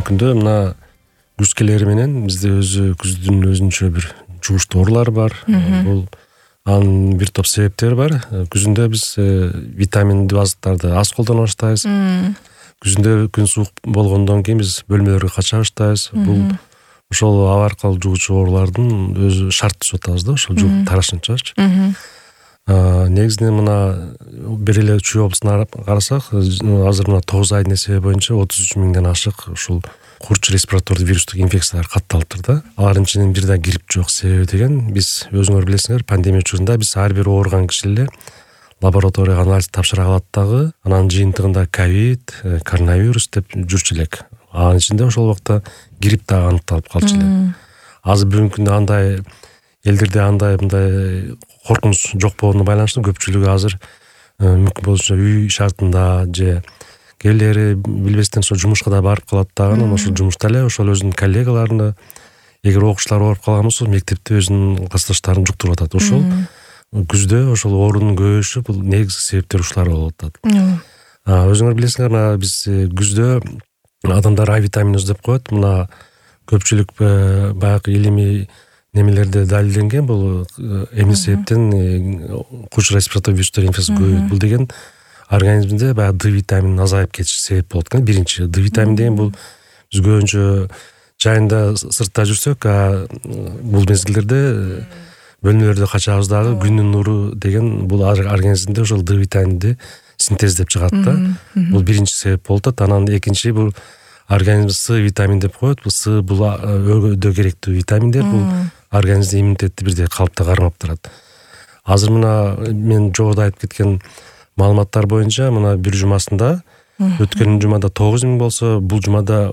күндө мына күз келери менен бизде күздүн өзүнчө бир жугуштуу оорулар бар. Бул анын бир топ себептери бар. Күзүндө биз витаминдүү азыктарды аз колдоно баштайбыз. Күзүндө күн суук болгондон кийин биз бөлмөлөргө кача баштайбыз. Бул ошол аба аркылуу жугуучу оорулардын өзү шарт деп атабыз да, ошол тарашынчачы. Негизинен мына бир эле Чүй облусуна карасак, азыр мына 9 айдын эсеби боюнча 33 миңден ашык ушул курч респиратордуу вирустук инфекциялар катталыптыр да. Алардын ичинен бир да грипп жок. Себеби деген биз өзүңөр билесиңер, пандемия учурунда биз ар бир ооруган киши эле лабораторияга анализ тапшыра калат дагы, анан жыйынтыгында ковид, коронавирус деп жүрчү элек. Анын ичинде ошол убакта грипп да аныкталып калчу эле. Азыр бүгүнкү күндө андай элдерде андай мындай коркунуч жок болгонуна байланыштуу көпчүлүгү азыр мүмкүн болушунча үй шартында же кээделери билбестен ошо жумушка да барып калат дагы, анан ошол жумушта эле ошол өзүнүн коллегаларына, эгер окуучулар ооруп калган болсо мектепте өзүнүн классташтарын жуктуруп атат. Ошол күздө ошол оорунун көбөйүшү бул негизги себептер ушулар болуп атат. Өзүңөр билесиңер, биз күздө адамдар А витамини іздеп коет. Мына көпчүлүк баягы илимий немелерде далилденген, бул эмне себептен курч респиратордуу вирустук инфекция көбөйөт. Бул деген организмде баягы Д витаминин азайып кетиши себеп болот экен. Биринчи Д витамин деген бул биз көбүнчө жайында сыртта жүрсөк, бул мезгилдерде бөлмөлөрдө качабыз дагы, күндүн нуру деген бул организмде ошол Д витаминди синтездеп чыгат да. Бул биринчи себеп болуп атат. Анан экинчи бул организм С витамин деп коет. Бул С бул өбөлгө керектүү витаминдер. Бул организмде иммунитетти бирдей калыпта кармап турат. Азыр мына мен жогоруда айтып кеткен маалыматтар боюнча мына бир жумасында, өткөн жумада 9000 болсо, бул жумада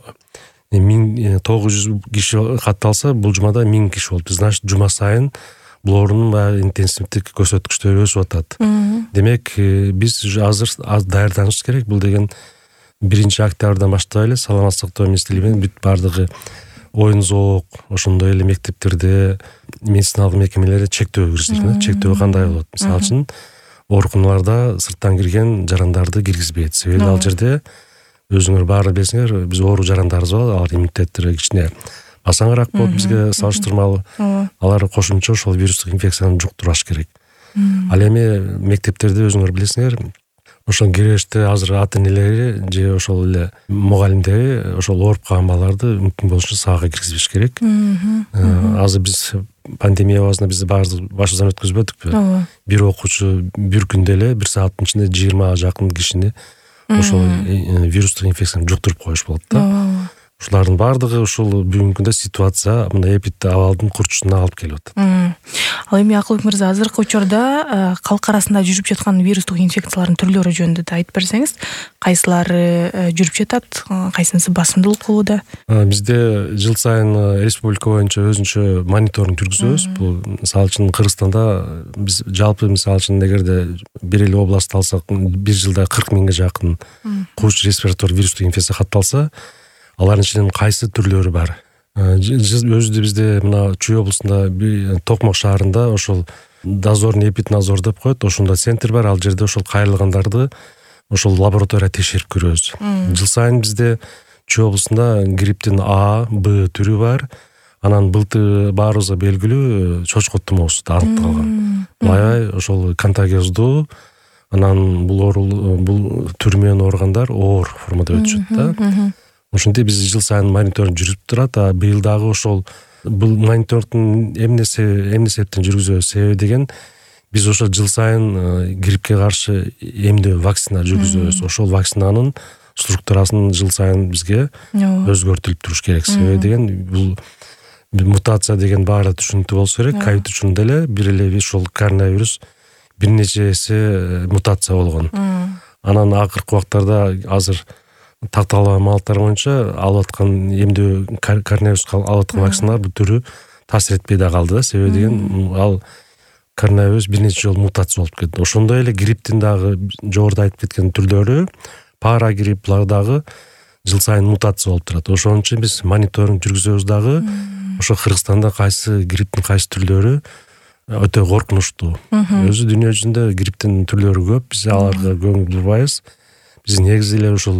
1900 киши катталса, бул жумада 1000 киши болупту. Значит, жума сайын бул оорунун баягы интенсивдик көрсөткүчтөрү өсүп атат. Демек, биз азыр даярданышыбыз керек. Бул деген 1 октябрдан баштап эле саламаттык сактоо министрлиги менен бүт бардыгы оюн-зоок, ошондой эле мектептерде, медициналык мекемелерде чектөө киргизилген. Чектөө кандай болот? Мисалы үчүн, ооруканаларда сырттан кирген жарандарды киргизбейт. Себеби ал жерде өзүңөр баары билесиңер, биз оору жарандарыбыз бар, алар иммунитеттери кичине басаңыраак болот бизге салыштырмалуу. Алар кошумча ошол вирустук инфекцияны жуктураш керек. Ал эми мектептерде өзүңөр билесиңер, ошол киребеште азыр ата-энелери же ошол эле мугалимдери ошол ооруп калган балдарды мүмкүн болушунча сабакка киргизбеш керек. Азыр биз пандемия убагында биз башыбыздан өткөзбөдүкпү? Бир окуучу бир күндө эле 1 сааттын ичинде 20 жакын кишини ошол вирустук инфекцияны жуктуруп коюш болот да. Ушулардын баардыгы ушул бүгүнкү күндө ситуация мына эпидемиялык абалдын курчушуна алып келип атат. Ал эми Акылбек мырза, азыркы учурда калк арасында жүрүп жаткан вирустук инфекциялардын түрлөрү жөнүндө да айтып берсеңиз, кайсылары жүрүп жатат, кайсынысы басымдуулук кылууда? Бизде жыл сайын республика боюнча өзүнчө мониторинг жүргүзөбүз. Бул мисалы үчүн Кыргызстанда биз жалпы мисалы үчүн эгерде бир эле област алсак, бир жылда 40 миңге жакын курч респиратордуу вирустук инфекция катталса, алардын ичинен кайсы түрлөрү бар? Өзүдө бизде мына Чүй облусунда Токмок шаарында ошол дозорный эпиднадзор деп коет, ошондо центр бар. Ал жерде ошол кайрылгандарды ошол лаборатория текшерип көрөбүз. Жыл сайын бизде Чүй облусунда грипптин А, Б түрү бар. Анан былтыр баарыбызга белгилүү чочко тумоосу да аныкталган. Аябай ошол контагиоздуу, анан бул түр менен ооругандар оор формада өтүшөт да. Ошентип биз жыл сайын мониторинг жүрүп турат. Быйыл дагы ошол бул мониторингдин эмне себептен жүргүзөбүз? Себеби деген биз ошол жыл сайын гриппке каршы эмдөө вакцина жүргүзөбүз. Ошол вакцинанын структурасын жыл сайын бизге өзгөртүлүп туруш керек. Себеби деген бул мутация деген баары түшүнүктүү болсо керек. Ковид үчүн деле бир эле ошол коронавирус бир нече эсе мутация болгон. Анан акыркы убактарда азыр такталган маалыматтар боюнча алып аткан эмдөө коронавирусқа алып аткан вакциналар бул түрү таасир этпей да калды да. Себеби деген ал коронавирус бир нече жолу мутация болуп кетти. Ошондой эле грипптин дагы жогоруда айтып кеткен түрлөрү, парагрипп дагы жыл сайын мутация болуп турат. Ошон үчүн биз мониторинг жүргүзөбүз дагы. Ошо Кыргызстанда кайсы грипптин кайсы түрлөрү өтө коркунучтуу. Өзү дүйнө жүзүндө грипптин түрлөрү көп. Биз аларга көңүл бурбайбыз. Биз негизи эле ушул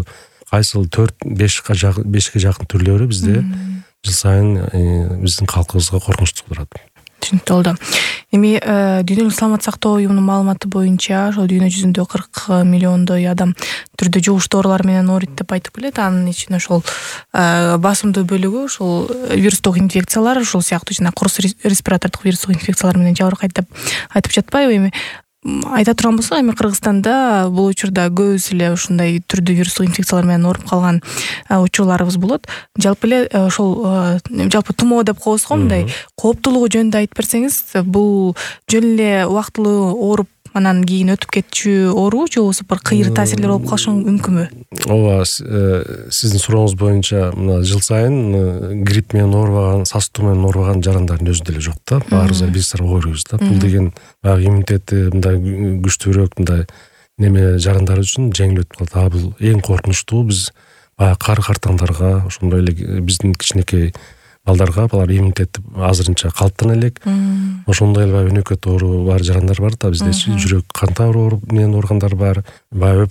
кайсыл 4-5ке жакын түрлөрү бизде жыл сайын биздин калкыбызга коркунуч туудурат. Түшүнүктүү болду. Эми Дүйнөлүк саламаттык сактоо уюмунун маалыматы боюнча ошол дүйнө жүзүндө 40 миллиондой адам түрдүү жугуштуу оорулар менен ооруйт деп айтып келет. Анын ичинде ошол басымдуу бөлүгү ошол вирустук инфекциялар, ошол сыяктуу жана курс респиратордук вирустук инфекциялар менен жабыркайт деп айтып жатпайбы? Эми айта турган болсок, эми Кыргызстанда бул учурда көбүс эле ушундай түрдүү вирустук инфекциялар менен ооруп калган учурларыбыз болот. Жалпы эле ошол жалпы тумоо деп коебуз го, мындай кооптуулугу жөнүндө айтып берсеңиз, бул жөн эле убактылуу ооруп анан кийин өтүп кетчү оору же болбосо бир кыйыр таасирлер болуп калышы мүмкүнбү? Ооба, сиздин сурооңуз боюнча мына жыл сайын грипп менен оорубаган, сасыктуу менен оорубаган жарандардын өзү деле жок да. Баарыбыз биз ооруйбуз да. Бул деген баягы иммунитети мындай күчтүүрөөк мындай неме жарандар үчүн жеңил өтүп калат. Бул эң коркунучтуу. Биз баягы картаңдарга, ошондой эле биздин кичинекей балдарга булар иммунитети азырынча калыптана элек. Ошондой эле баягы өнөкөт оору бар жарандар бар да биздечи. Жүрөк кан тамыр менен ооругандар бар. Баягы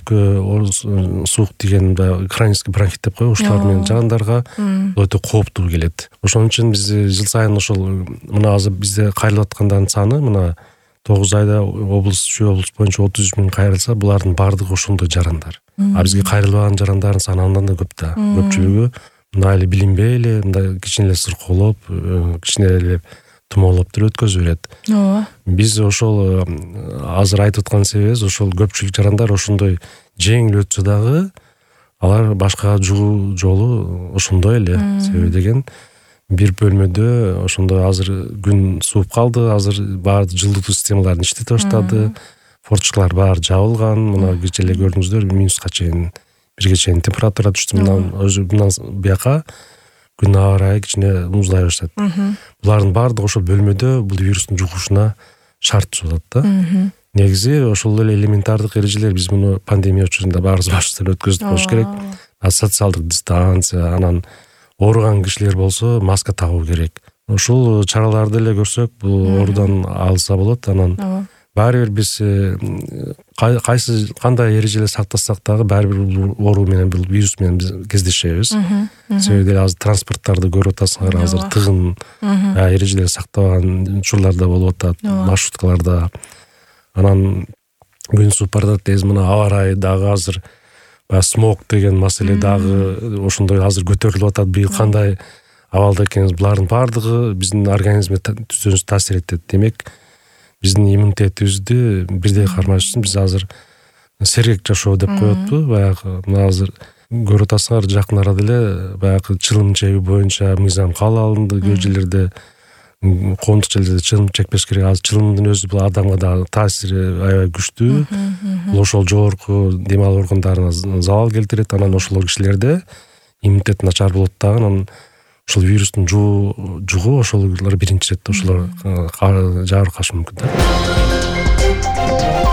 өпкө суук тиген баягы хронический бронхит деп коебуз, ушулар менен жарандарга өтө кооптуу келет. Ошон үчүн биз жыл сайын ошол мына азыр бизде кайрылып аткандардын саны мына 9 айда облус боюнча 33 миң кайрылса, булардын баардыгы ошондой жарандар. А бизге кайрылбаган жарандардын саны андан да көп да. Көпчүлүгү мындай эле билинбей эле, мындай кичине эле сыркоолоп, кичине эле тумоолоп деле өткөзүп берет. Ооба. Биз ошол азыр айтып аткан себебибиз ошол көпчүлүк жарандар ошондой жеңил өтсө дагы алар башкага жугуу жолу ошондой эле. Себеби деген бир бөлмөдө ошондой азыр күн сууп калды, азыр баардык жылытуу системаларын иштете баштады. Форточкалар баары жабылган. Мына кечээ эле көрдүңүздөр, минуска чейин, бирге чейин температура түштү. Мындан бияка күн аба ырайы кичине муздай баштайт. Булардын баардыгы ошол бөлмөдө бул вирустун жугушуна шарт болот да. Негизи ошол эле элементардык эрежелер биз муну пандемия учурунда баарыбыз башыбыздан өткөзүп коюш керек. Социалдык дистанция, анан ооруган кишилер болсо маска тагуу керек. Ушул чараларды эле көрсөк, бул оорудан алса болот. Анан баары бир биз кандай эрежелер сактасак дагы баары бир оору менен, бул вирус менен биз кездешебиз. Себеби деле азыр транспорттарды көрүп атасыңар, азыр тыгын эрежелер сактабаган учурлар да болуп атат, маршруткаларда. Анан күн сууп баратат дейбиз, мына аба ырайы дагы азыр смог деген маселе дагы ошондой азыр көтөрүлүп атат. Быйыл кандай абалда экенбиз, булардын баардыгы биздин организмге түзүүбүзгө таасир этет. Демек, биздин иммунитетибизди бирдей кармаш үчүн биз азыр сергек жашоо деп коетпу. Баягы мына азыр көрүп атасыңар, жакын арада эле баягы чылым чегүү боюнча мыйзам кабыл алынды. Кээ жерлерде коомдук жерлерде чылым чекпеш керек. Азыр чылымдын өзү бул адамга дагы таасири аябай күчтүү. Бул ошол жогорку дем алуу органдарына залал келтирет. Анан ошол кишилерде иммунитет начар болот дагы. Анан ошол вирустун жугу ошолор биринчи ирет ошолор жабыркашы мүмкүн да.